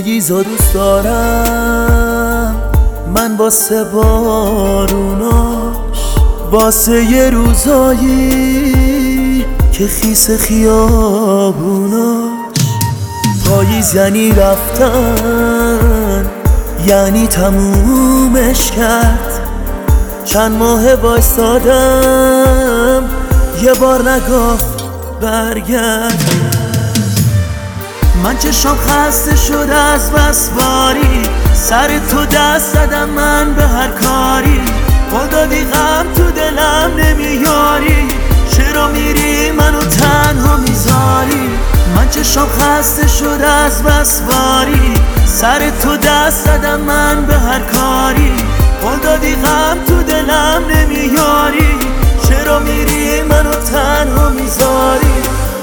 پاییزا دوست دارم من، واسه باروناش، واسه یه روزایی که خیس خیابوناش. پاییز یعنی رفتن، یعنی تمومش کرد. چند ماه وایستادم یه بار نگاه برگرد. من چشام خسته شده از بس باری، سر تو دست زدم من به هر کاری. قول دادی غم تو دلم نمیاری، چرا میری منو تنها میذاری؟ من چشام خسته شده از بس باری، سر تو دست زدم من به هر کاری. قول دادی غم تو دلم نمیاری، چرا میری منو تنها میذاری؟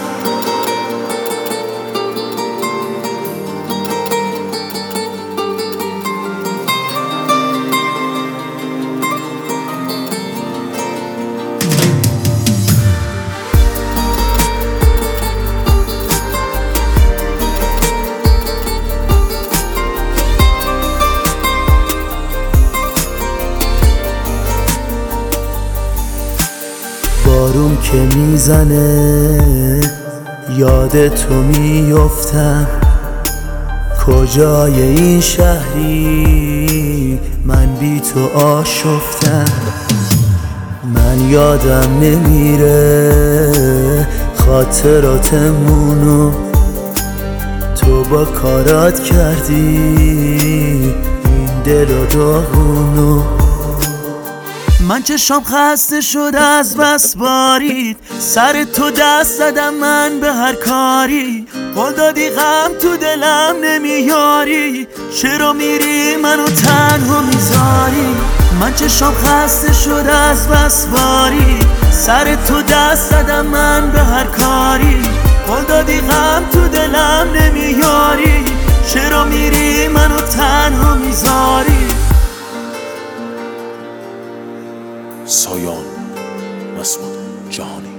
بارون که میزنه یاد تو میفتم، کجای این شهری من بی تو آشفتم. من یادم نمیره خاطراتمونو، تو با کارات کردی این دل و داغونو. من چشام خسته شده از بس بارید، سر تو دست زدم من به هر کاری. قول دادی غم تو دلم نمیاری، چرا میری منو تنها میذاری؟ من چشام خسته شده از بس بارید، سر تو دست زدم من به هر کاری. قول دادی غم تو دلم نمیاری، چرا میری منو تنها میذاری؟ سایان مسعود جهانی.